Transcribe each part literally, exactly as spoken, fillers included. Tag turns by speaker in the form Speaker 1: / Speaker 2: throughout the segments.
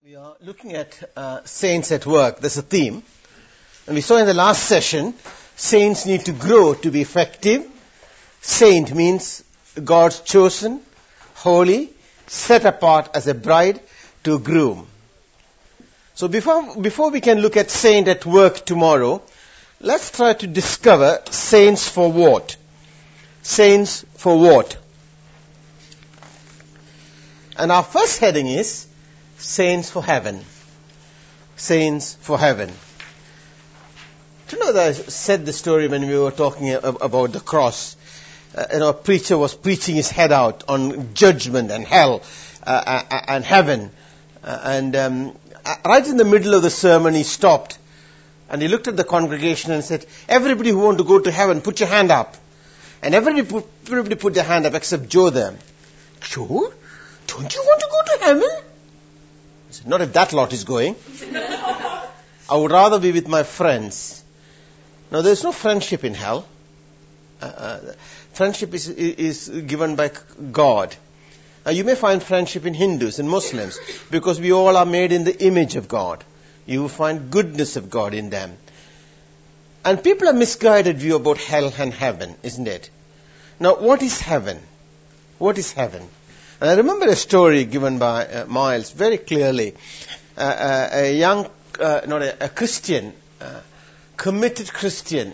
Speaker 1: We are looking at uh, saints at work. There's a theme. And we saw in the last session, saints need to grow to be effective. Saint means God's chosen, holy, set apart as a bride to groom. So before, before we can look at saint at work tomorrow, let's try to discover saints for what? Saints for what? And our first heading is saints for heaven. Saints for heaven. Do you know that I said the story when we were talking about the cross? Uh, you know, a preacher was preaching his head out on judgment and hell uh, and heaven. Uh, and um, right in the middle of the sermon, he stopped. And he looked at the congregation and said, everybody who want to go to heaven, put your hand up. And everybody put, everybody put their hand up except Joe there. Joe? Don't you want to go to heaven? I said, not if that lot is going. I would rather be with my friends. Now, there's no friendship in hell. Uh, uh, friendship is, is given by God. Uh, you may find friendship in Hindus and Muslims because we all are made in the image of God. You will find goodness of God in them. And people have misguided view about hell and heaven, isn't it? Now, what is heaven? What is heaven? And I remember a story given by uh, Miles very clearly. Uh, uh, a young, uh, not a, a Christian, uh, committed Christian.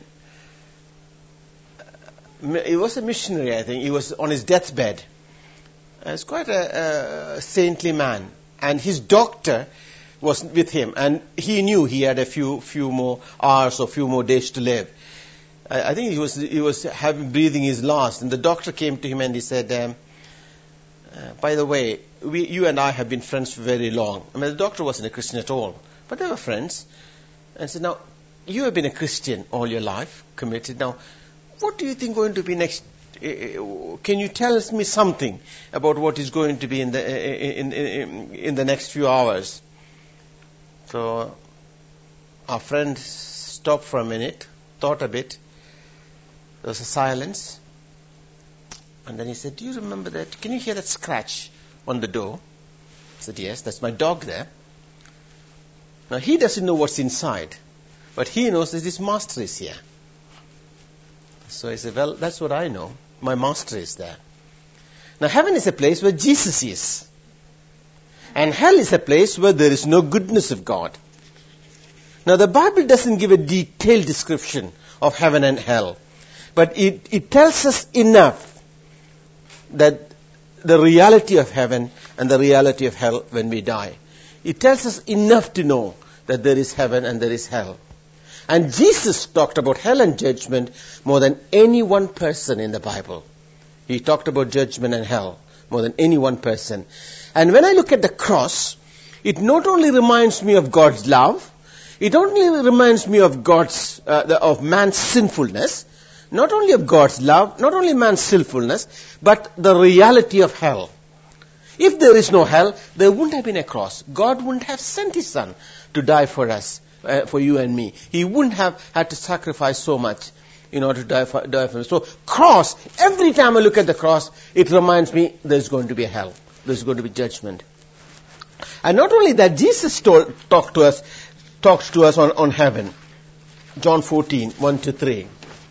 Speaker 1: Uh, he was a missionary, I think. He was on his deathbed. Uh, he's quite a, a saintly man. And his doctor was with him. And he knew he had a few few more hours or few more days to live. I, I think he was he was having breathing his last. And the doctor came to him and he said, um, Uh, by the way, we, you and I have been friends for very long. I mean, the doctor wasn't a Christian at all, but they were friends. And said, now, you have been a Christian all your life, committed. Now, what do you think going to be next? Uh, can you tell me something about what is going to be in the in, in, in the next few hours? So, our friend stopped for a minute, thought a bit. There was a silence. And then he said, do you remember that? Can you hear that scratch on the door? I said, yes, that's my dog there. Now, he doesn't know what's inside, but he knows that his master is here. So he said, well, that's what I know. My master is there. Now, heaven is a place where Jesus is. And hell is a place where there is no goodness of God. Now, the Bible doesn't give a detailed description of heaven and hell, but it, it tells us enough that the reality of heaven and the reality of hell when we die. It tells us enough to know that there is heaven and there is hell. And Jesus talked about hell and judgment more than any one person in the Bible. He talked about judgment and hell more than any one person. And when I look at the cross, it not only reminds me of God's love, it not only reminds me of God's, uh, the, of man's sinfulness, not only of God's love, not only man's sinfulness, but the reality of hell. If there is no hell, there wouldn't have been a cross. God wouldn't have sent His Son to die for us, uh, for you and me. He wouldn't have had to sacrifice so much in order to die for, die for us. So, cross, every time I look at the cross, it reminds me there's going to be a hell. There's going to be judgment. And not only that, Jesus told, talked to us, talks to us on, on heaven. John fourteen, one to three.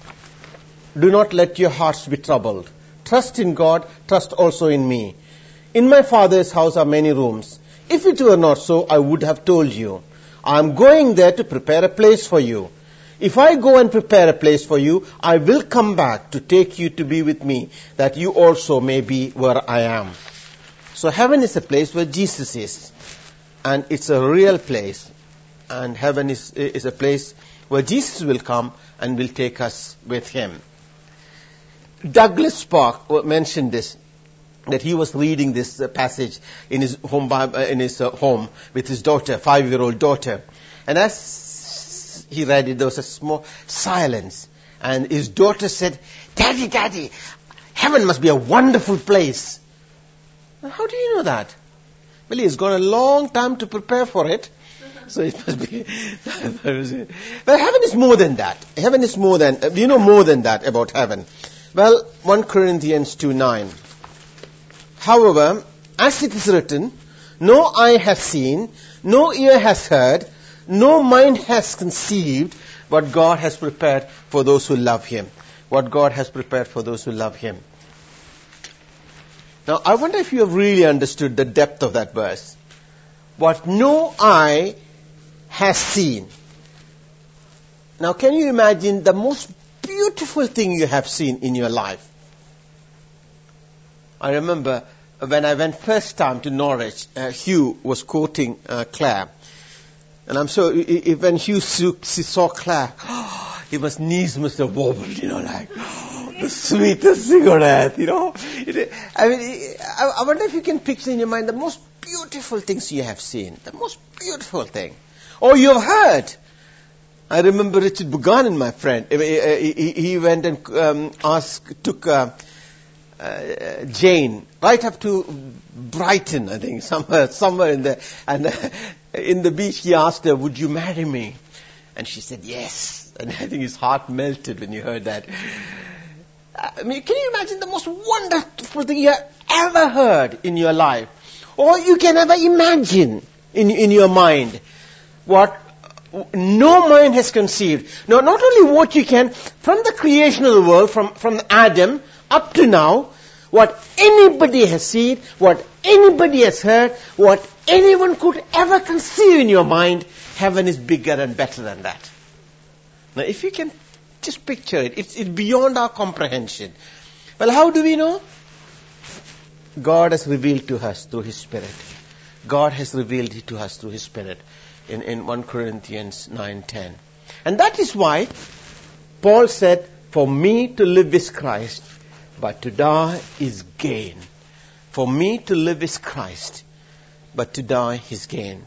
Speaker 1: Do not let your hearts be troubled. Trust in God, trust also in me. In my Father's house are many rooms. If it were not so, I would have told you. I am going there to prepare a place for you. If I go and prepare a place for you, I will come back to take you to be with me, that you also may be where I am. So heaven is a place where Jesus is. And it's a real place. And heaven is, is a place where Jesus will come and will take us with Him. Douglas Spark mentioned this, that he was reading this uh, passage in his home uh, in his uh, home with his daughter, five-year-old daughter. And as he read it, there was a small silence. And his daughter said, Daddy, Daddy, heaven must be a wonderful place. How do you know that? Well, he's gone a long time to prepare for it. So it must be. But heaven is more than that. Heaven is more than, uh, you know more than that about heaven. Well, First Corinthians two nine. However, as it is written, no eye has seen, no ear has heard, no mind has conceived what God has prepared for those who love Him. What God has prepared for those who love Him. Now, I wonder if you have really understood the depth of that verse. What no eye has seen. Now, can you imagine the most beautiful thing you have seen in your life? I remember when I went first time to Norwich, uh, Hugh was quoting uh, Clare. And I'm sure if, when Hugh saw Clare, oh, his knees must have wobbled, you know, like, oh, the sweetest thing on earth, you know. It, I mean, I, I wonder if you can picture in your mind the most beautiful things you have seen. The most beautiful thing. Or you have heard. I remember Richard Buchanan, my friend. He, he, he went and um, asked, took uh, uh, Jane right up to Brighton, I think, somewhere, somewhere in there. And uh, in the beach, he asked her, "Would you marry me?" And she said, "Yes." And I think his heart melted when you heard that. I mean, can you imagine the most wonderful thing you have ever heard in your life? Or you can ever imagine in, in your mind what no mind has conceived. Now, not only what you can, from the creation of the world, from, from Adam up to now, what anybody has seen, what anybody has heard, what anyone could ever conceive in your mind, heaven is bigger and better than that. Now, if you can just picture it, it's, it's beyond our comprehension. Well, how do we know? God has revealed to us through His Spirit. God has revealed it to us through His Spirit in, in First Corinthians nine ten. And that is why Paul said, "For me to live is Christ, but to die is gain." For me to live is Christ, but to die is gain.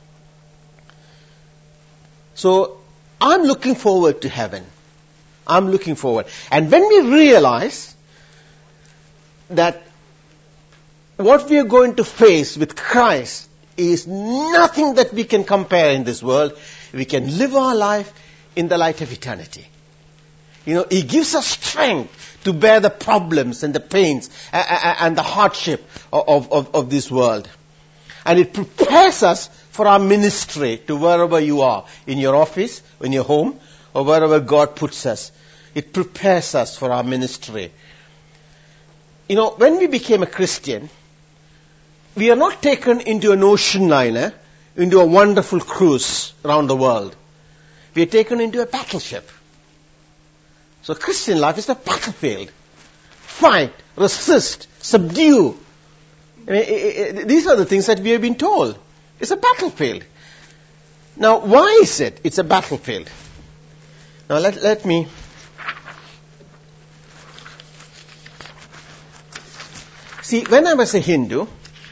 Speaker 1: So, I'm looking forward to heaven. I'm looking forward. And when we realize that what we are going to face with Christ is nothing that we can compare in this world, we can live our life in the light of eternity. You know, He gives us strength to bear the problems and the pains and the hardship of, of, of this world. And it prepares us for our ministry to wherever you are, in your office, in your home, or wherever God puts us. It prepares us for our ministry. You know, when we became a Christian, we are not taken into an ocean liner, into a wonderful cruise around the world. We are taken into a battleship. So Christian life is a battlefield. Fight, resist, subdue. I mean, it, it, these are the things that we have been told. It's a battlefield. Now, why is it it's a battlefield? Now, let, let me... See, when I was a Hindu,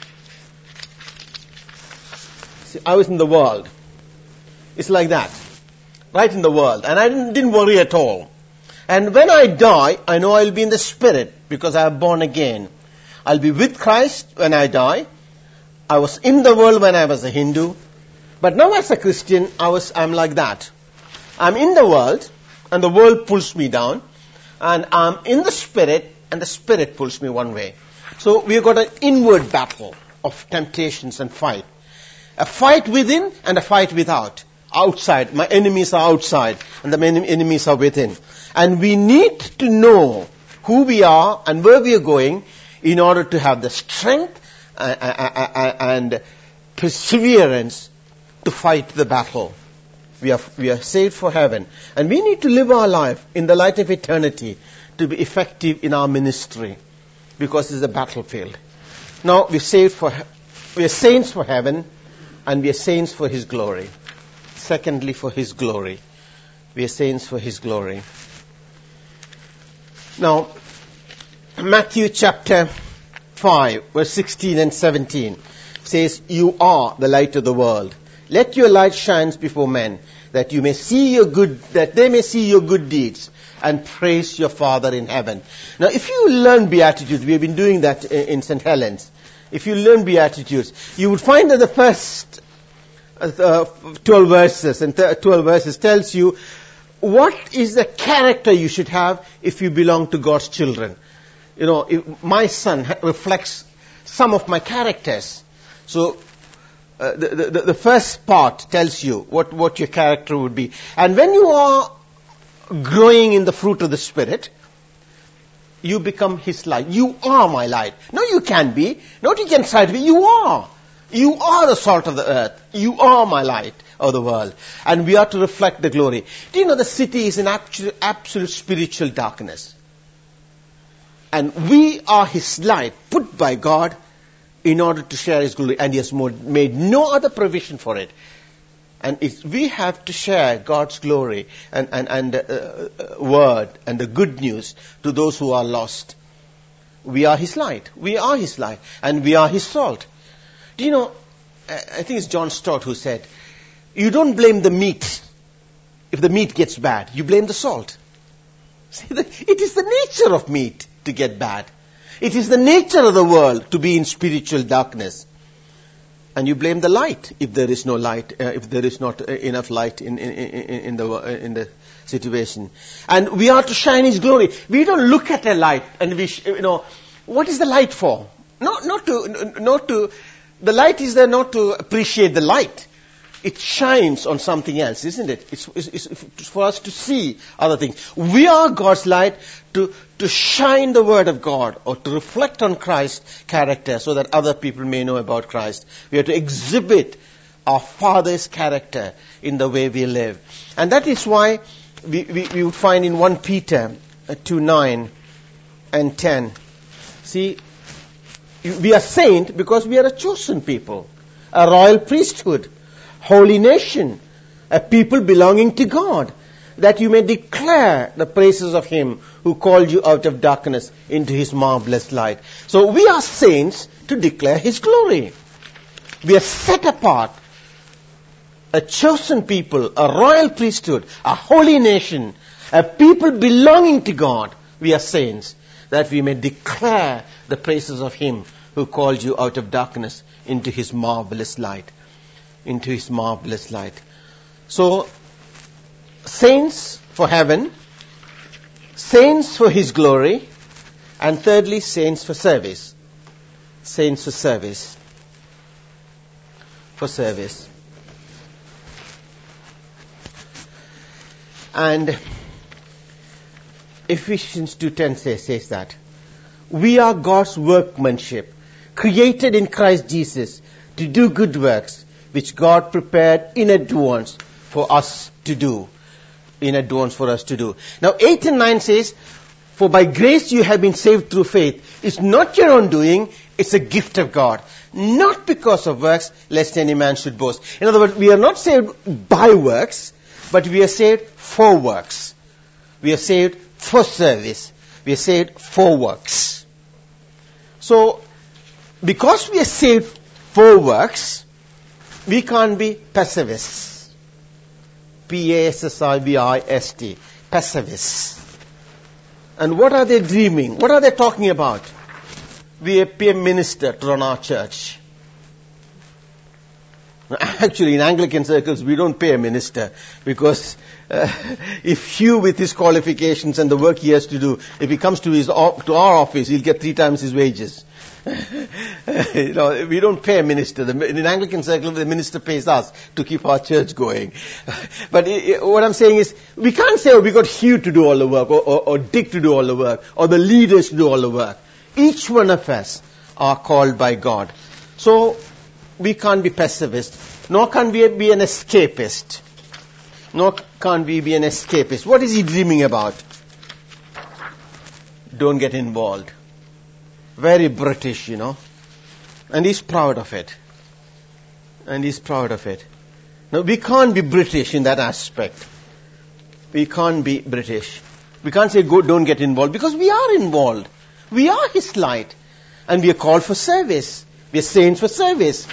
Speaker 1: see, I was in the world. It's like that. Right in the world. And I didn't, didn't worry at all. And when I die, I know I'll be in the Spirit because I am born again. I'll be with Christ when I die. I was in the world when I was a Hindu. But now as a Christian, I was, I'm like that. I'm in the world, and the world pulls me down. And I'm in the Spirit, and the Spirit pulls me one way. So we've got an inward battle of temptations and fight. A fight within and a fight without. Outside. My enemies are outside, and the enemies are within. And we need to know who we are and where we are going in order to have the strength and perseverance to fight the battle. We are, we are saved for heaven. And we need to live our life in the light of eternity to be effective in our ministry, because it's a battlefield. Now, we're saved for, we are saints for heaven, and we are saints for His glory. Secondly, for His glory. We are saints for His glory. Now, Matthew chapter five, verse sixteen and seventeen says, "You are the light of the world. Let your light shine before men, that you may see your good, that they may see your good deeds and praise your Father in heaven." Now, if you learn Beatitudes, we have been doing that in Saint Helens. If you learn Beatitudes, you would find that the first uh, twelve verses and twelve verses tells you what is the character you should have if you belong to God's children. You know, if my son reflects some of my characters. So uh, the, the, the first part tells you what, what your character would be. And when you are growing in the fruit of the Spirit, you become His light. You are my light. No, you can be. Not you can try to be. You are. You are the salt of the earth. You are my light of the world. And we are to reflect the glory. Do you know the city is in absolute, absolute spiritual darkness? And we are His light, put by God in order to share His glory. And He has made no other provision for it. And if we have to share God's glory and, and, and uh, uh, word and the good news to those who are lost, we are His light. We are His light. And we are His salt. Do you know, I think it's John Stott who said, you don't blame the meat if the meat gets bad. You blame the salt. See, it is the nature of meat to get bad. It is the nature of the world to be in spiritual darkness. And you blame the light if there is no light, uh, if there is not uh, enough light in, in, in, in, the, uh, in the situation. And we are to shine His glory. We don't look at a light and we, sh- you know, what is the light for? Not, not to, not to, the light is there not to appreciate the light. It shines on something else, isn't it? It's, it's, it's for us to see other things. We are God's light to, to shine the Word of God or to reflect on Christ's character so that other people may know about Christ. We are to exhibit our Father's character in the way we live. And that is why we, we, we would find in First Peter two nine and ten. See, we are saint because we are a chosen people, a royal priesthood, holy nation, a people belonging to God, that you may declare the praises of Him who called you out of darkness into His marvelous light. So we are saints to declare His glory. We are set apart, a chosen people, a royal priesthood, a holy nation, a people belonging to God. We are saints, that we may declare the praises of Him who called you out of darkness into His marvelous light. Into His marvelous light. So, saints for heaven, saints for His glory, and thirdly, saints for service. Saints for service. For service. And Ephesians two ten says, says that we are God's workmanship, created in Christ Jesus to do good works, which God prepared in advance for us to do. In advance for us to do. Now eight and nine says, for by grace you have been saved through faith. It's not your own doing, it's a gift of God. Not because of works, lest any man should boast. In other words, we are not saved by works, but we are saved for works. We are saved for service. We are saved for works. So, because we are saved for works, we can't be passivists. P A S S I V I S T. Passivists. And what are they dreaming? What are they talking about? We pay a minister to run our church. Actually, in Anglican circles, we don't pay a minister because uh, if Hugh, with his qualifications and the work he has to do, if he comes to his to our office, he'll get three times his wages. You know, we don't pay a minister. The, in an Anglican circle, the minister pays us to keep our church going. But it, what I'm saying is, we can't say, oh, we got Hugh to do all the work, or, or, or Dick to do all the work, or the leaders to do all the work. Each one of us are called by God. So, we can't be pacifist, nor can we be an escapist. Nor can't we be an escapist. What is he dreaming about? Don't get involved. Very British, you know. And he's proud of it. And he's proud of it. Now, we can't be British in that aspect. We can't be British. We can't say, go, don't get involved, because we are involved. We are His light. And we are called for service. We are saints for service.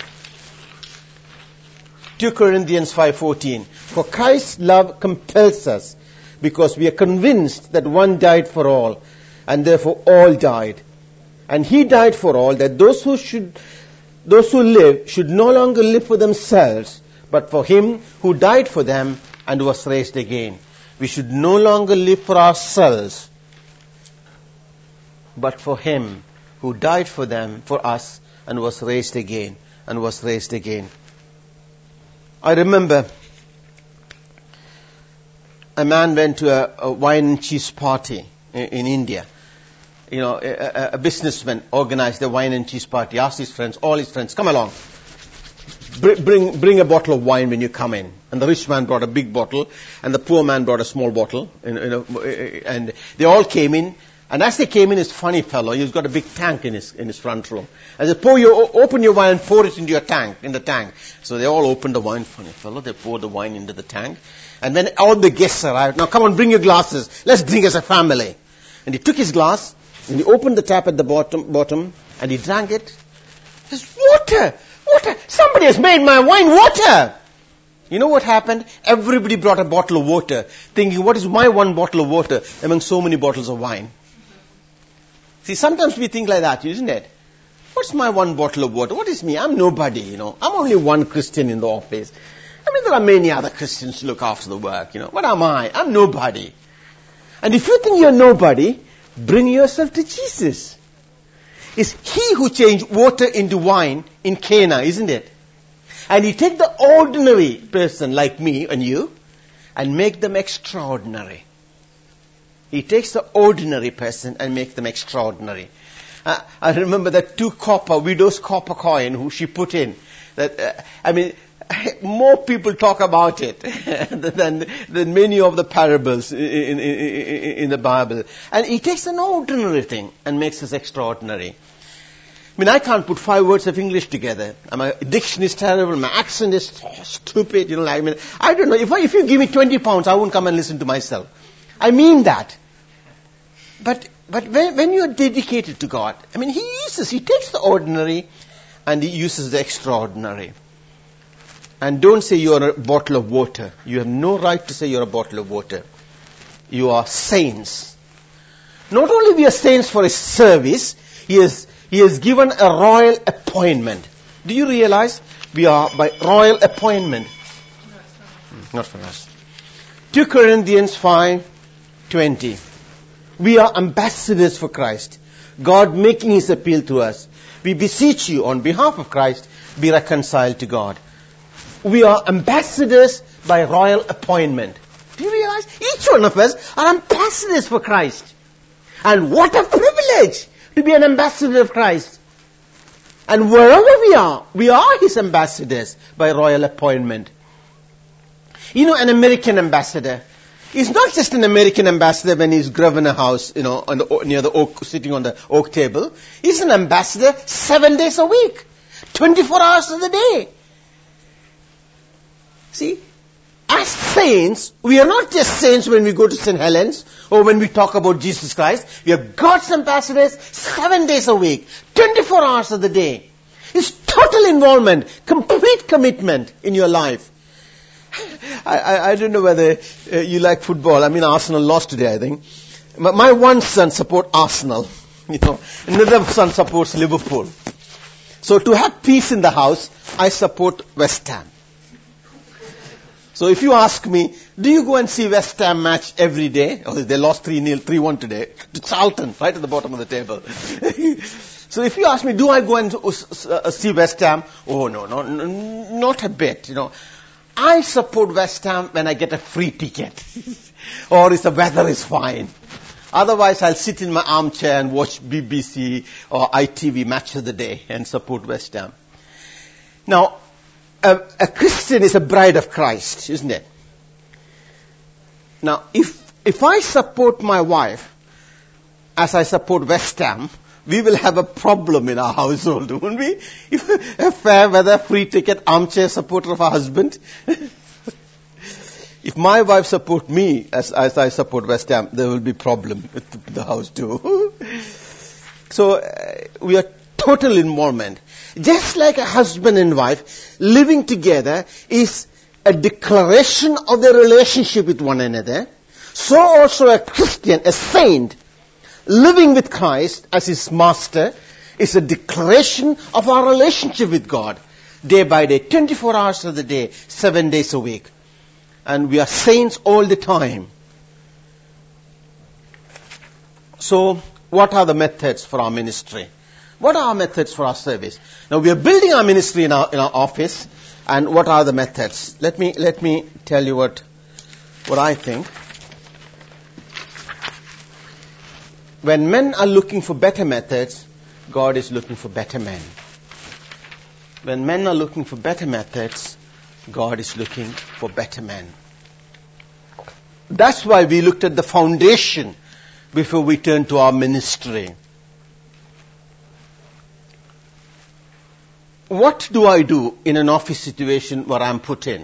Speaker 1: Second Corinthians five fourteen. For Christ's love compels us, because we are convinced that one died for all, and therefore all died. And He died for all, that those who should, those who live should no longer live for themselves, but for Him who died for them and was raised again. We should no longer live for ourselves, but for Him who died for them, for us, and was raised again. and was raised again. I remember a man went to a, a wine and cheese party in, in India. You know, a, a businessman organized a wine and cheese party, asked his friends, all his friends, come along. Bring, bring, bring a bottle of wine when you come in. And the rich man brought a big bottle, and the poor man brought a small bottle. You know, and they all came in. And as they came in, this funny fellow, he's got a big tank in his in his front room. And they pour you, open your wine and pour it into your tank, in the tank. So they all opened the wine, funny fellow. They poured the wine into the tank. And then all the guests arrived. Now come on, bring your glasses. Let's drink as a family. And he took his glass, and he opened the tap at the bottom, bottom, and he drank it. There's water! Water! Somebody has made my wine water! You know what happened? Everybody brought a bottle of water, thinking, what is my one bottle of water among so many bottles of wine? See, sometimes we think like that, isn't it? What's my one bottle of water? What is me? I'm nobody, you know. I'm only one Christian in the office. I mean, there are many other Christians who look after the work, you know. What am I? I'm nobody. And if you think you're nobody, bring yourself to Jesus. It's He who changed water into wine in Cana, isn't it? And He take the ordinary person like me and you and make them extraordinary. He takes the ordinary person and makes them extraordinary. Uh, I remember that two copper, widow's copper coin who she put in. That uh, I mean, more people talk about it than, than many of the parables in, in, in, in the Bible. And He takes an ordinary thing and makes it extraordinary. I mean, I can't put five words of English together. My diction is terrible. My accent is stupid. You know, I mean, I don't know. If, I, if you give me twenty pounds, I won't come and listen to myself. I mean that. But but when, when you are dedicated to God, I mean, He uses, He takes the ordinary and He uses the extraordinary. And don't say you are a bottle of water. You have no right to say you are a bottle of water. You are saints. Not only we are saints for His service, He has, he has given a royal appointment. Do you realize we are by royal appointment? Not for us. Second Corinthians five twenty. We are ambassadors for Christ. God making His appeal to us. We beseech you on behalf of Christ, be reconciled to God. We are ambassadors by royal appointment. Do you realize? Each one of us are ambassadors for Christ. And what a privilege to be an ambassador of Christ. And wherever we are, we are His ambassadors by royal appointment. You know, an American ambassador is not just an American ambassador when he's Grosvenor House, you know, on the, near the oak, sitting on the oak table. He's an ambassador seven days a week, twenty-four hours of the day. See, as saints, we are not just saints when we go to Saint Helens or when we talk about Jesus Christ. We are God's ambassadors seven days a week, twenty-four hours of the day. It's total involvement, complete commitment in your life. I, I, I don't know whether uh, you like football. I mean, Arsenal lost today, I think. My, my one son supports Arsenal. You know, another son supports Liverpool. So to have peace in the house, I support West Ham. So if you ask me, do you go and see West Ham match every day? Oh, they lost three nil, three one today to Charlton, right at the bottom of the table. So if you ask me, do I go and uh, see West Ham? Oh, no, no, no, not a bit, you know. I support West Ham when I get a free ticket. Or if the weather is fine. Otherwise, I'll sit in my armchair and watch B B C or I T V Match of the Day and support West Ham. Now, a, a Christian is a bride of Christ, isn't it? Now, if if I support my wife as I support West Ham, we will have a problem in our household, won't we? If a fair weather, free ticket, armchair supporter of our husband. If my wife support me as, as I support West Ham, there will be problem with the, the house too. So uh, we are total involvement. Just like a husband and wife, living together is a declaration of their relationship with one another. So also a Christian, a saint, living with Christ as his master is a declaration of our relationship with God. Day by day, twenty-four hours of the day, seven days a week. And we are saints all the time. So, what are the methods for our ministry? What are our methods for our service? Now we are building our ministry in our, in our office, and what are the methods? Let me, let me tell you what, what I think. When men are looking for better methods, God is looking for better men. When men are looking for better methods, God is looking for better men. That's why we looked at the foundation before we turned to our ministry. What do I do in an office situation where I'm put in?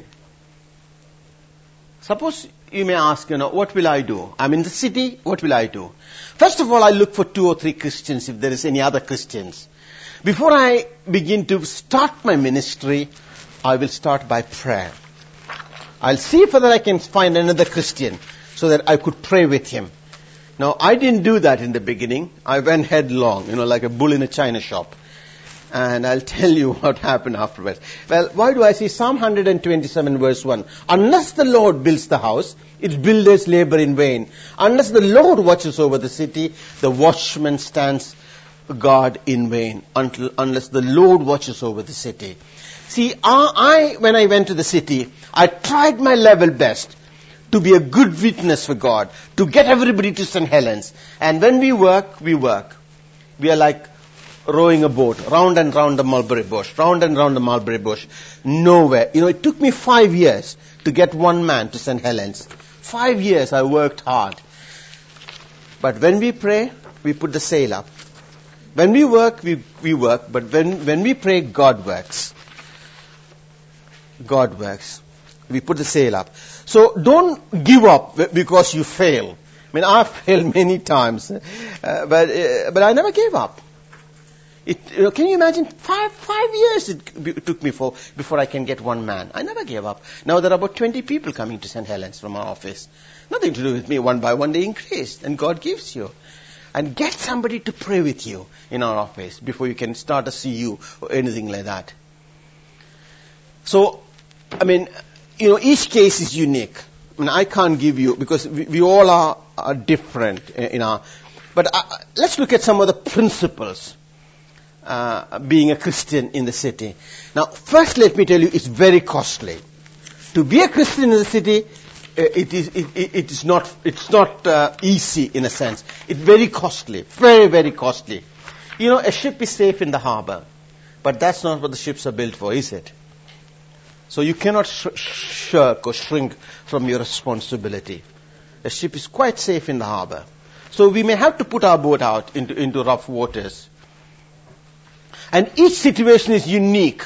Speaker 1: Suppose you may ask, you know, what will I do? I'm in the city, what will I do? First of all, I look for two or three Christians, if there is any other Christians. Before I begin to start my ministry, I will start by prayer. I'll see whether I can find another Christian so that I could pray with him. Now, I didn't do that in the beginning. I went headlong, you know, like a bull in a china shop. And I'll tell you what happened afterwards. Well, why do I say Psalm one twenty-seven verse one? Unless the Lord builds the house, its builders labor in vain. Unless the Lord watches over the city, the watchman stands guard in vain. Until, unless the Lord watches over the city. See, I, when I went to the city, I tried my level best to be a good witness for God, to get everybody to Saint Helens. And when we work, we work. We are like rowing a boat, round and round the mulberry bush, round and round the mulberry bush, nowhere. You know, it took me five years to get one man to Saint Helens. Five years I worked hard. But when we pray, we put the sail up. When we work, we, we work, but when, when we pray, God works. God works. We put the sail up. So don't give up because you fail. I mean, I've failed many times, uh, but uh, but I never gave up. It, you know, can you imagine? Five five years it, it took me for before I can get one man. I never gave up. Now there are about twenty people coming to Saint Helens from our office. Nothing to do with me. One by one they increased, and God gives you. And get somebody to pray with you in our office before you can start a C U or anything like that. So, I mean, you know, each case is unique. I mean, I can't give you, because we, we all are, are different in our, but uh, let's look at some of the principles uh, being a Christian in the city. Now, first let me tell you, it's very costly. To be a Christian in the city, uh, it is it, it is not it's not uh, easy in a sense. It's very costly, very very costly. You know, a ship is safe in the harbor, but that's not what the ships are built for, is it? So you cannot sh- shirk or shrink from your responsibility. A ship is quite safe in the harbor. So we may have to put our boat out into, into rough waters. And each situation is unique.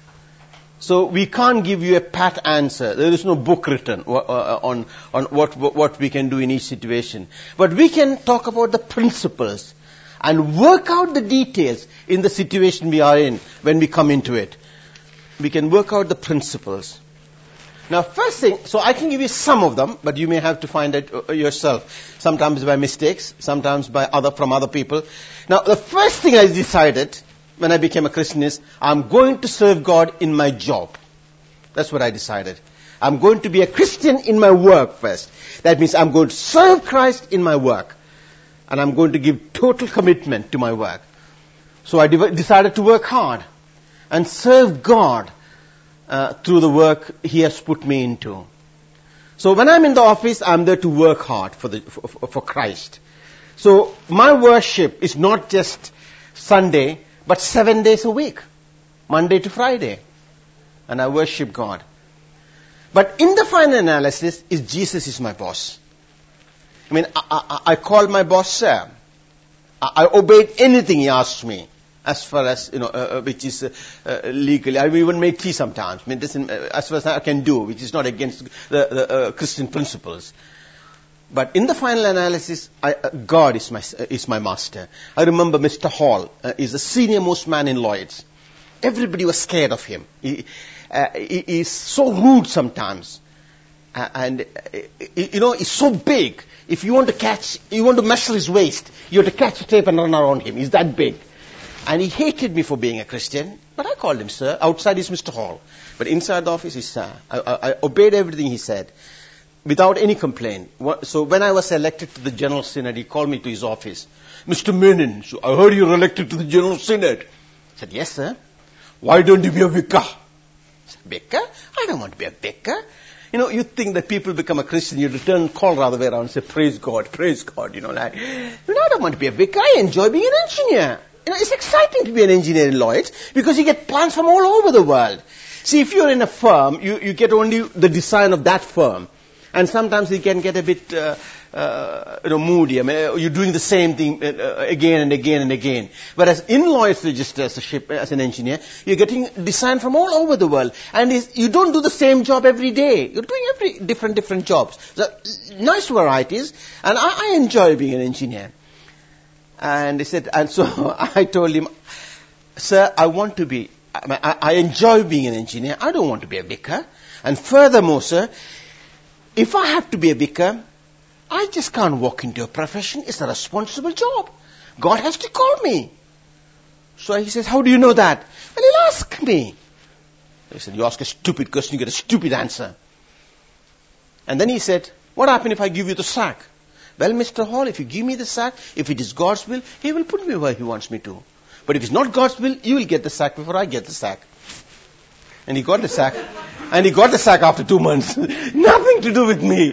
Speaker 1: So we can't give you a pat answer. There is no book written on, on what, what we can do in each situation. But we can talk about the principles and work out the details in the situation we are in when we come into it. We can work out the principles. Now, first thing, so I can give you some of them, but you may have to find it yourself. Sometimes by mistakes, sometimes by other from other people. Now, the first thing I decided when I became a Christian is I'm going to serve God in my job. That's what I decided. I'm going to be a Christian in my work first. That means I'm going to serve Christ in my work. And I'm going to give total commitment to my work. So I de- decided to work hard and serve God uh, through the work He has put me into. So when I'm in the office, I'm there to work hard for the for, for Christ. So my worship is not just Sunday, but seven days a week, Monday to Friday. And I worship God. But in the final analysis, is Jesus is my boss. I mean, I, I, I called my boss sir. I, I obeyed anything he asked me, as far as, you know, uh, which is uh, uh, legally. I even make tea sometimes. I mean, this, uh, as far as I can do, which is not against the, the uh, Christian principles. But in the final analysis, I, uh, God is my uh, is my master. I remember Mister Hall uh, is the senior most man in Lloyd's. Everybody was scared of him. He, uh, he is so rude sometimes, uh, and uh, you know, he's so big. If you want to catch, you want to measure his waist, you have to catch a tape and run around him. He's that big. And he hated me for being a Christian, but I called him sir. Outside he's Mister Hall, but inside the office he's sir. I, I, I obeyed everything he said. without any complaint. So when I was elected to the General Synod, he called me to his office. Mister Menon, so I heard you're elected to the General Synod. I said, yes, sir. Why don't you be a vicar? I said, vicar? I don't want to be a vicar. You know, you think that people become a Christian, you return call rather way around and say, praise God, praise God, you know, like, you know, I don't want to be a vicar. I enjoy being an engineer. You know, it's exciting to be an engineer in Lloyd's because you get plans from all over the world. See, if you're in a firm, you, you get only the design of that firm. And sometimes you can get a bit, uh, uh, you know, moody. I mean, you're doing the same thing uh, again and again and again. Whereas in Lloyd's Register as a ship, as an engineer, you're getting design from all over the world. And you don't do the same job every day. You're doing every different, different jobs. So, nice varieties. And I, I enjoy being an engineer. And he said, and so I told him, sir, I want to be, I, I enjoy being an engineer. I don't want to be a vicar. And furthermore, sir, if I have to be a vicar, I just can't walk into a profession. It's a responsible job. God has to call me. So he says, how do you know that? Well, he'll ask me. He said, you ask a stupid question, you get a stupid answer. And then he said, what happens if I give you the sack? Well, Mister Hall, if you give me the sack, if it is God's will, He will put me where He wants me to. But if it's not God's will, you will get the sack before I get the sack. And he got the sack. And he got the sack after two months. Nothing to do with me.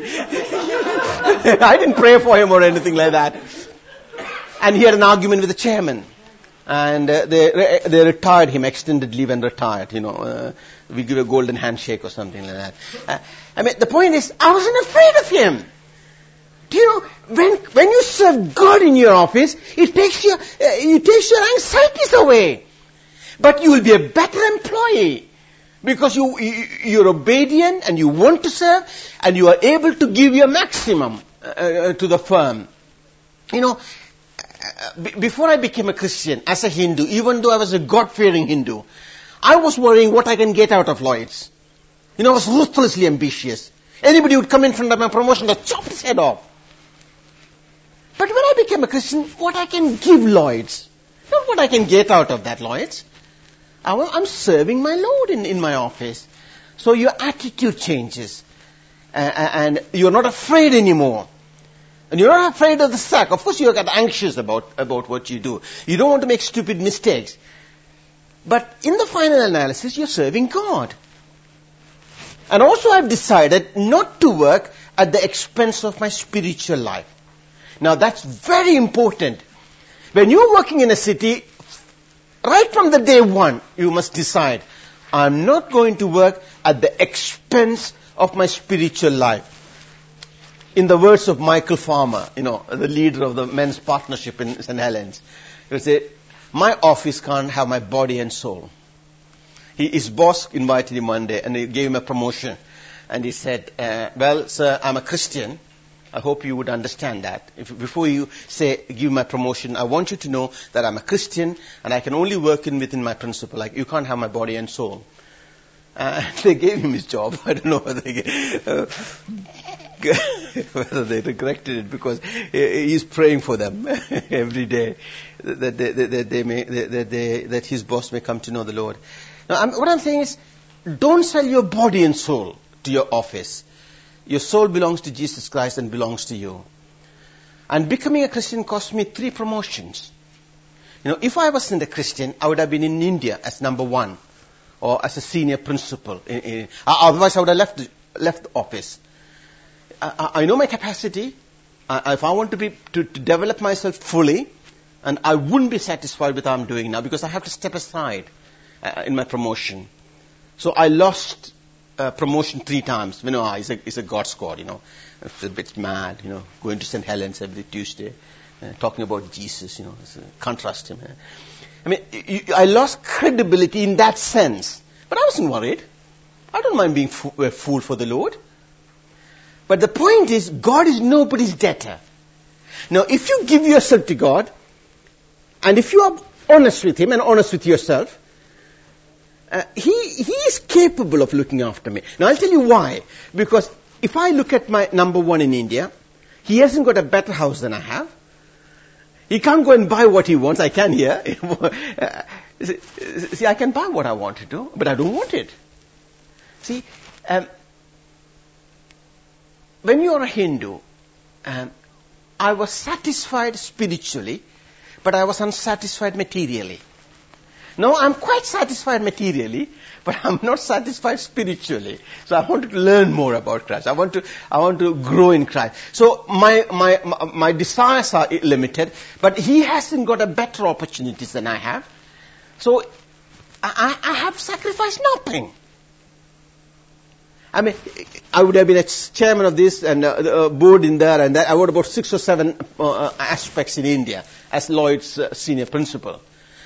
Speaker 1: I didn't pray for him or anything like that. And he had an argument with the chairman. And uh, they they retired him, extended leave and retired, you know. Uh, we give a golden handshake or something like that. Uh, I mean, the point is, I wasn't afraid of him. Do you know, when when you serve God in your office, it takes your, uh, it takes your anxieties away. But you will be a better employee. Because you, you, you're obedient and you want to serve and you are able to give your maximum uh, to the firm. You know, b- before I became a Christian, as a Hindu, even though I was a God-fearing Hindu, I was worrying what I can get out of Lloyd's. You know, I was ruthlessly ambitious. Anybody would come in front of my promotion and chop his head off. But when I became a Christian, what I can give Lloyd's, not what I can get out of that Lloyd's. I'm serving my Lord in, in my office. So your attitude changes. Uh, and you're not afraid anymore. And you're not afraid of the sack. Of course, you're anxious about, about what you do. You don't want to make stupid mistakes. But in the final analysis, you're serving God. And also I've decided not to work at the expense of my spiritual life. Now that's very important. When you're working in a city, right from the day one, you must decide, I'm not going to work at the expense of my spiritual life. In the words of Michael Farmer, you know, the leader of the men's partnership in Saint Helens, he would say, my office can't have my body and soul. He, his boss invited him one day and he gave him a promotion. And he said, uh, well, sir, I'm a Christian. I hope you would understand that. If, before you say, give my promotion, I want you to know that I'm a Christian and I can only work in within my principle. Like, you can't have my body and soul. Uh, they gave him his job. I don't know whether they, uh, whether they regretted it because he's praying for them every day that they, that they may, that they, that his boss may come to know the Lord. Now, I'm, what I'm saying is, don't sell your body and soul to your office. Your soul belongs to Jesus Christ and belongs to you. And becoming a Christian cost me three promotions. You know, if I wasn't a Christian, I would have been in India as number one, or as a senior principal. In, in, otherwise, I would have left the, left the office. I, I know my capacity. I, if I want to be to, to develop myself fully, and I wouldn't be satisfied with what I'm doing now because I have to step aside uh, in my promotion. So I lost Uh, promotion three times. You know, ah, it's a, it's a God squad, you know. It's a bit mad, you know, going to Saint Helens every Tuesday, uh, talking about Jesus, you know. It's, uh, can't trust him. Uh. I mean, you, I lost credibility in that sense. But I wasn't worried. I don't mind being fo- a fool for the Lord. But the point is, God is nobody's debtor. Now, if you give yourself to God, and if you are honest with Him and honest with yourself, Uh, he, he is capable of looking after me. Now, I'll tell you why. Because if I look at my number one in India, he hasn't got a better house than I have. He can't go and buy what he wants. I can here. See, I can buy what I want to do, but I don't want it. See, um, when you are a Hindu, um, I was satisfied spiritually, but I was unsatisfied materially. Now I'm quite satisfied materially, but I'm not satisfied spiritually. So I want to learn more about Christ. I want to, I want to grow in Christ. So my, my, my, my desires are limited, but he hasn't got a better opportunities than I have. So I, I have sacrificed nothing. I mean, I would have been a chairman of this and a, a board in there and that. I wrote about six or seven uh, aspects in India as Lloyd's uh, senior principal.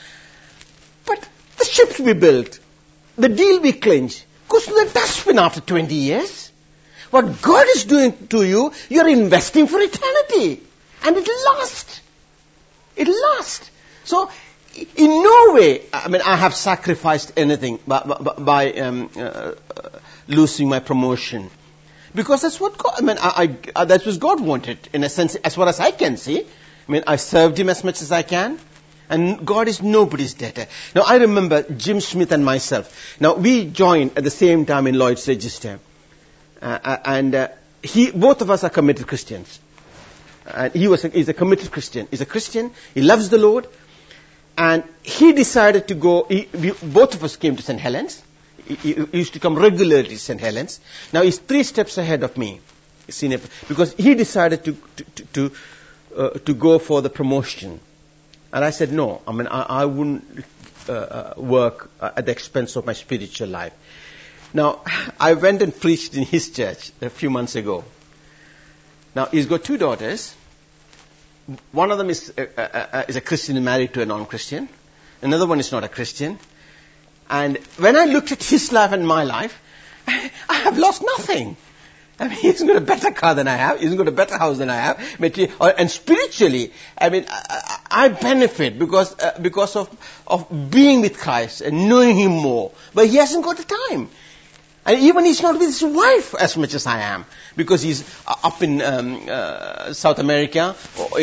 Speaker 1: But the ships we built, the deal we clinched, goes to the dustbin after twenty years. What God is doing to you, you're investing for eternity. And it lasts. It lasts. So, in no way, I mean, I have sacrificed anything by, by, by um, uh, losing my promotion. Because that's what God, I mean, I, I, that's what God wanted, in a sense, as far as I can see. I mean, I served Him as much as I can. And God is nobody's debtor. Now, I remember Jim Smith and myself. Now, we joined at the same time in Lloyd's Register. Uh, and uh, he, both of us are committed Christians. And he was a, he's a committed Christian. He's a Christian. He loves the Lord. And he decided to go, he, we, both of us came to Saint Helens. He, he, he used to come regularly to Saint Helens. Now, he's three steps ahead of me. Senior, because he decided to, to, to, to, uh, to go for the promotion. And I said, no, I mean, I, I wouldn't uh, uh, work uh, at the expense of my spiritual life. Now, I went and preached in his church a few months ago. Now, he's got two daughters. One of them is, uh, uh, uh, is a Christian and married to a non-Christian. Another one is not a Christian. And when I looked at his life and my life, I have lost nothing. I mean, he hasn't got a better car than I have. He hasn't got a better house than I have. And spiritually, I mean, I, I benefit because uh, because of of being with Christ and knowing Him more. But he hasn't got the time. And even he's not with his wife as much as I am. Because he's up in um, uh, South America, or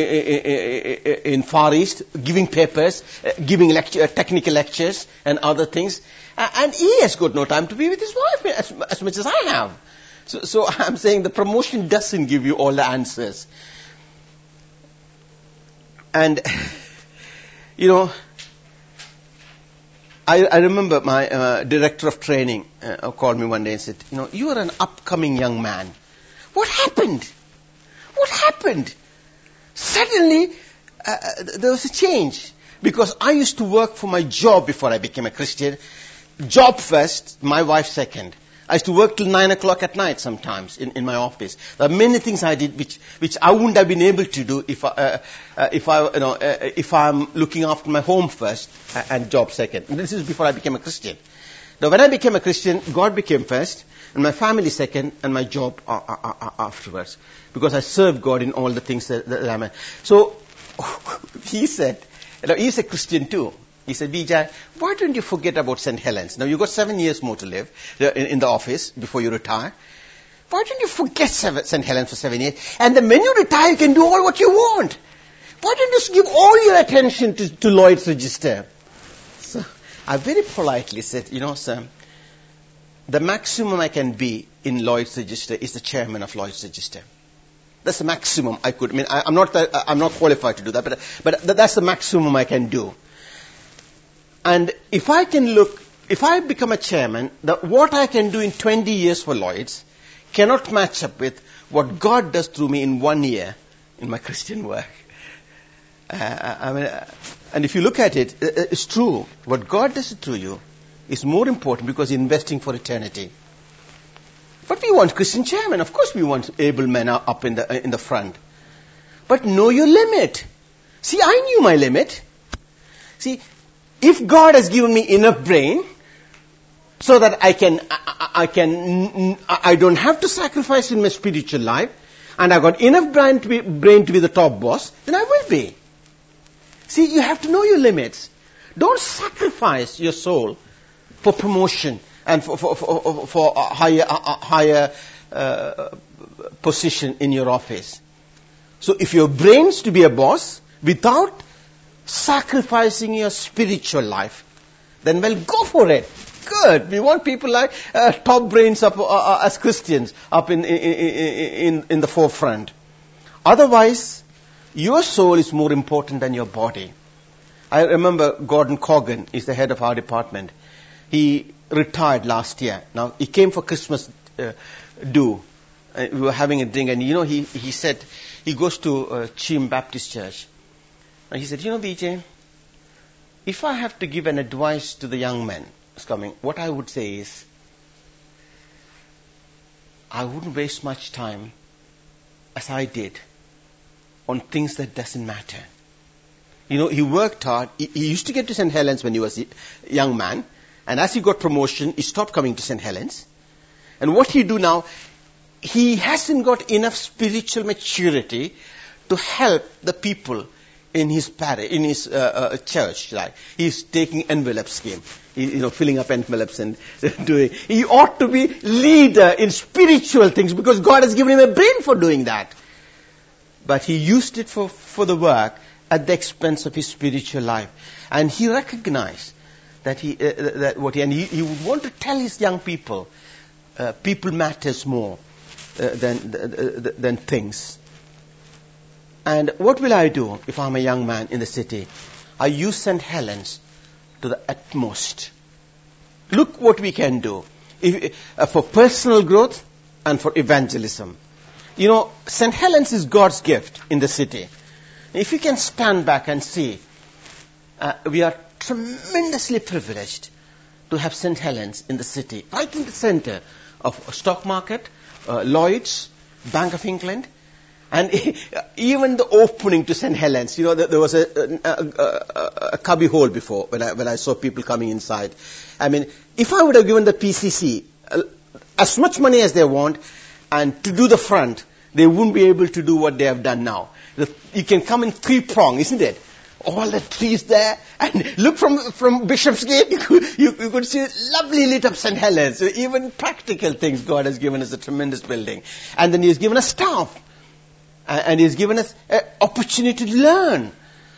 Speaker 1: in Far East, giving papers, uh, giving lecture, uh, technical lectures and other things. Uh, and he has got no time to be with his wife as, as much as I have. So, so I'm saying the promotion doesn't give you all the answers. And, you know, I, I remember my uh, director of training uh, called me one day and said, you know, you are an upcoming young man. What happened? What happened? Suddenly, uh, there was a change. Because I used to work for my job before I became a Christian. Job first, my wife second. I used to work till nine o'clock at night sometimes in, in my office. There are many things I did which, which I wouldn't have been able to do if I, uh, uh, if I, you know, uh, if I'm looking after my home first uh, and job second. And this is before I became a Christian. Now, when I became a Christian, God became first, and my family second, and my job uh, uh, uh, afterwards. Because I served God in all the things that, that I'm at. So, he said, you know, he's a Christian too. He said, Vijay, why don't you forget about Saint Helens? Now, you've got seven years more to live in, in the office before you retire. Why don't you forget Saint Helens for seven years? And then when you retire, you can do all what you want. Why don't you just give all your attention to, to Lloyd's Register? So, I very politely said, you know, sir, the maximum I can be in Lloyd's Register is the chairman of Lloyd's Register. That's the maximum I could. I mean, I, I'm not, uh, I'm not qualified to do that, but, but that's the maximum I can do. And if I can look, if I become a chairman, the, what I can do in twenty years for Lloyd's cannot match up with what God does through me in one year in my Christian work. Uh, I mean, uh, and if you look at it, it's true. What God does through you is more important because you're investing for eternity. But we want Christian chairmen. Of course we want able men up in the, in the front. But know your limit. See, I knew my limit. See, if God has given me enough brain so that I can, I, I can, I don't have to sacrifice in my spiritual life, and I've got enough brain to be, brain to be the top boss, then I will be. See, you have to know your limits. Don't sacrifice your soul for promotion and for, for, for, for a higher, a higher uh, position in your office. So if your brain's to be a boss without sacrificing your spiritual life, then well, go for it. good. We want people like uh, top brains up uh, as Christians up in, in, in, in the forefront. Otherwise, your soul is more important than your body. I remember Gordon Corgan is the head of our department. He retired last year. Now, he came for Christmas uh, do. Uh, we were having a drink, and you know, he, he said, he goes to uh, Cheam Baptist Church. And he said, you know, B J, if I have to give an advice to the young men who's coming, what I would say is, I wouldn't waste much time, as I did, on things that doesn't matter. You know, he worked hard. He, he used to get to Saint Helens when he was a young man. And as he got promotion, he stopped coming to Saint Helens. And what he do now, he hasn't got enough spiritual maturity to help the people in his parish, in his uh, uh, church. Like he's taking envelope scheme, he, you know, filling up envelopes and doing. He ought to be leader in spiritual things because God has given him a brain for doing that. But he used it for, for the work at the expense of his spiritual life. And he recognized that he, uh, that what he, and he, he would want to tell his young people, uh, people matters more uh, than, uh, than things. And what will I do if I'm a young man in the city? I use Saint Helens to the utmost. Look what we can do if, uh, for personal growth and for evangelism. You know, Saint Helens is God's gift in the city. If you can stand back and see, uh, we are tremendously privileged to have Saint Helens in the city, right in the center of stock market, uh, Lloyd's, Bank of England, and even the opening to Saint Helens. You know, there was a, a, a, a cubby hole before when I, when I saw people coming inside. I mean, if I would have given the P C C uh, as much money as they want and to do the front, they wouldn't be able to do what they have done now. You can come in three-prong, isn't it? All the trees there. And look from, from Bishopsgate, you could, you, you could see lovely lit up Saint Helens. Even practical things, God has given us a tremendous building. And then He has given us staff. And He has given us an opportunity to learn.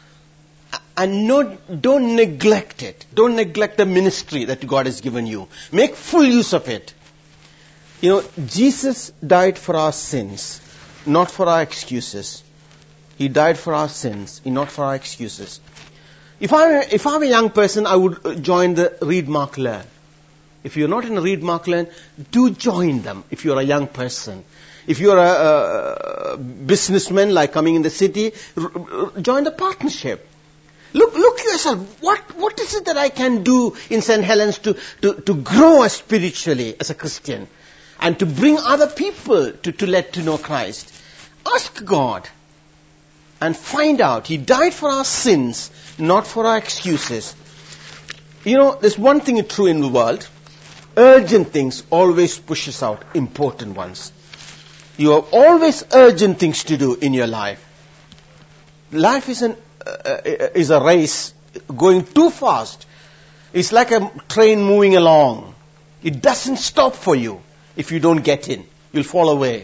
Speaker 1: And no, don't neglect it. Don't neglect the ministry that God has given you. Make full use of it. You know, Jesus died for our sins, not for our excuses. He died for our sins, not for our excuses. If I'm, if I'm a young person, I would join the Read, Mark, Learn. If you're not in a Read, Mark, Learn, do join them if you're a young person. If you're a, a businessman like coming in the city, r- r- join the partnership. Look, look yourself. What, what is it that I can do in Saint Helens to, to, to grow spiritually as a Christian and to bring other people to, to let to know Christ? Ask God. And find out, He died for our sins, not for our excuses. You know, there's one thing true in the world. Urgent things always pushes out important ones. You have always urgent things to do in your life. Life is, an, uh, is a race going too fast. It's like a train moving along. It doesn't stop for you if you don't get in. You'll fall away.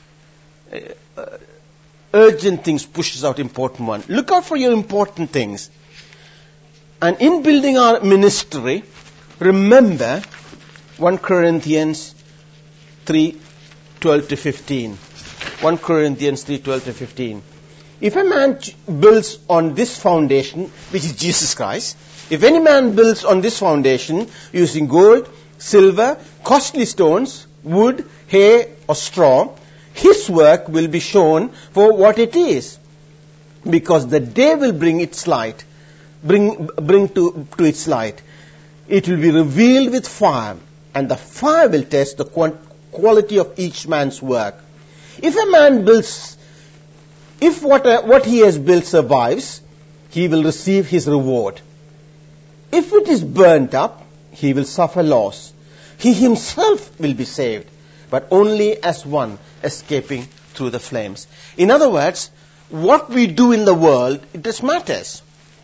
Speaker 1: Uh, Urgent things pushes out important one. Look out for your important things. And in building our ministry, remember First Corinthians three twelve to fifteen. First Corinthians three twelve to fifteen. If a man builds on this foundation, which is Jesus Christ, if any man builds on this foundation using gold, silver, costly stones, wood, hay, or straw, his work will be shown for what it is, because the day will bring its light, bring bring to, to its light. It will be revealed with fire, and the fire will test the quality of each man's work. If a man builds, if what uh, what he has built survives, he will receive his reward. If it is burnt up, he will suffer loss. He himself will be saved, but only as one escaping through the flames. In other words, what we do in the world, it just matters.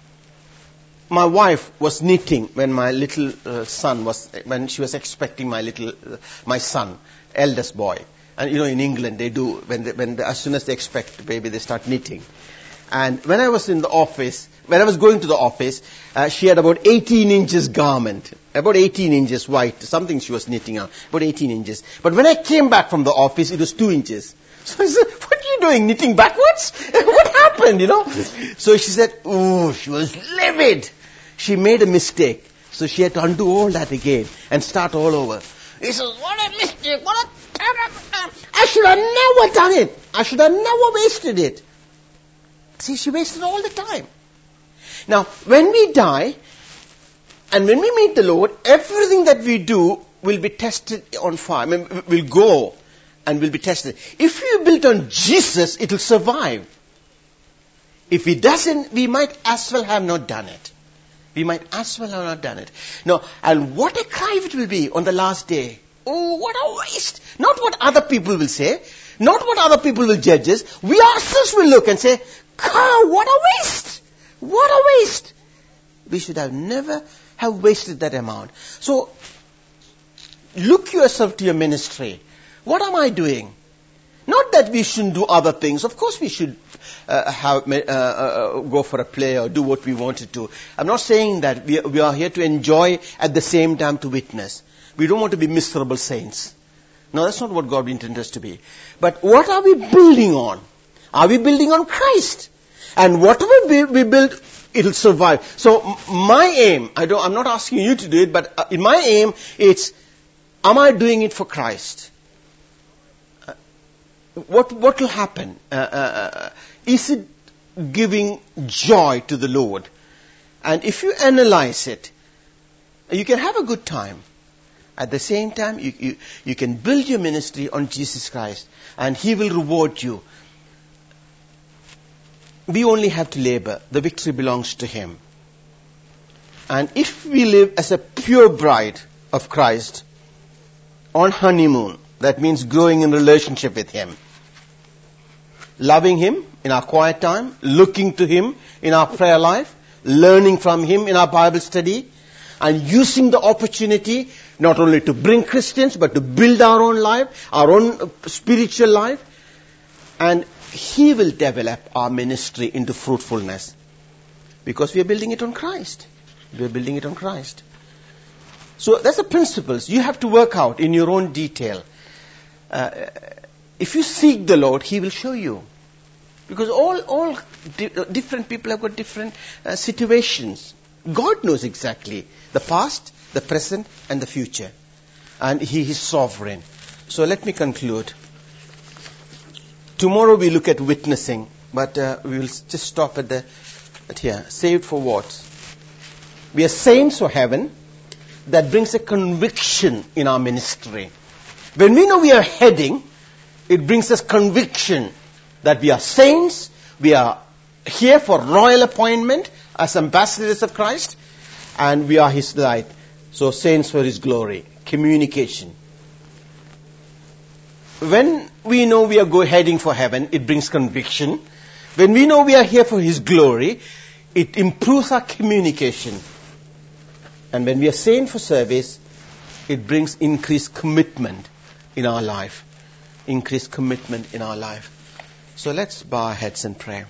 Speaker 1: My wife was knitting when my little uh, son was, when she was expecting my little, uh, my son, eldest boy. And you know, in England they do, when, they, when they, as soon as they expect the baby, they start knitting. And when I was in the office, when I was going to the office, uh, she had about eighteen inches garment. About eighteen inches white. Something she was knitting on. About eighteen inches. But when I came back from the office, it was two inches. So I said, what are you doing? Knitting backwards? What happened, you know? So she said, oh, she was livid. She made a mistake. So she had to undo all that again and start all over. He says, what a mistake. What a terrible. I should have never done it. I should have never wasted it. See, she wasted all the time. Now, when we die, and when we meet the Lord, everything that we do will be tested on fire. I mean, will go and will be tested. If we built on Jesus, it will survive. If it doesn't, we might as well have not done it. We might as well have not done it. Now, and what a cry it will be on the last day. Oh, what a waste. Not what other people will say. Not what other people will judge us. We ourselves will look and say, God, what a waste. What a waste. We should have never have wasted that amount. So, look yourself to your ministry. What am I doing? Not that we shouldn't do other things. Of course we should uh, have, uh, uh, go for a play or do what we wanted to. I'm not saying that. We, we are here to enjoy at the same time to witness. We don't want to be miserable saints. No, that's not what God intended us to be. But what are we building on? Are we building on Christ? And whatever we, we build, it'll survive. So my aim, I don't, I'm not asking you to do it, but uh, in my aim, it's, am I doing it for Christ? Uh, what what will happen? Uh, uh, is it giving joy to the Lord? And if you analyze it, you can have a good time. At the same time, you, you, you can build your ministry on Jesus Christ, and He will reward you. We only have to labor. The victory belongs to Him. And if we live as a pure bride of Christ on honeymoon, that means growing in relationship with Him, loving Him in our quiet time, looking to Him in our prayer life, learning from Him in our Bible study, and using the opportunity not only to bring Christians, but to build our own life, our own spiritual life. And He will develop our ministry into fruitfulness. Because we are building it on Christ. We are building it on Christ. So that's the principles you have to work out in your own detail. Uh, if you seek the Lord, He will show you. Because all, all di- different people have got different uh, situations. God knows exactly the past, the present, and the future. And He is sovereign. So let me conclude. Tomorrow we look at witnessing, but uh, we will just stop at the at here. Saved for what? We are saints for heaven. That brings a conviction in our ministry. When we know we are heading, it brings us conviction that we are saints. We are here for royal appointment as ambassadors of Christ, and we are His light. So saints for His glory. Communication. When we know we are go heading for heaven, it brings conviction. When we know we are here for His glory, it improves our communication. And when we are saints for service, it brings increased commitment in our life. Increased commitment in our life. So let's bow our heads and pray.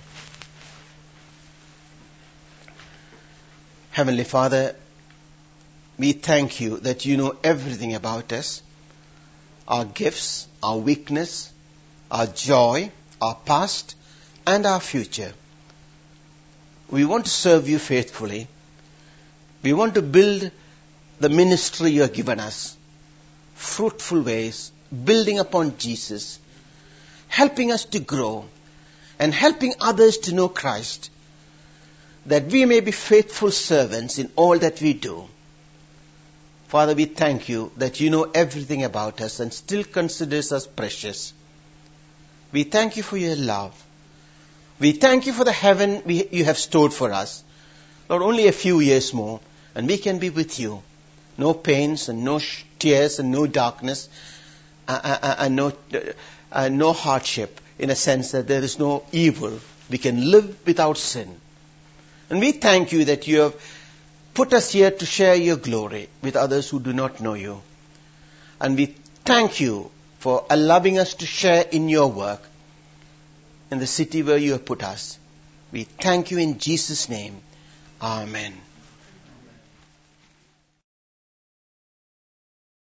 Speaker 1: Heavenly Father, we thank You that You know everything about us. Our gifts, our weakness, our joy, our past, and our future. We want to serve You faithfully. We want to build the ministry You have given us. Fruitful ways, building upon Jesus, helping us to grow, and helping others to know Christ, that we may be faithful servants in all that we do. Father, we thank You that You know everything about us and still considers us precious. We thank You for Your love. We thank You for the heaven we, You have stored for us. Lord, only a few years more, and we can be with You. No pains and no sh- tears and no darkness uh, uh, and no, uh, no hardship, in a sense that there is no evil. We can live without sin. And we thank You that You have put us here to share Your glory with others who do not know You. And we thank You for allowing us to share in Your work in the city where You have put us. We thank you in Jesus' name. Amen.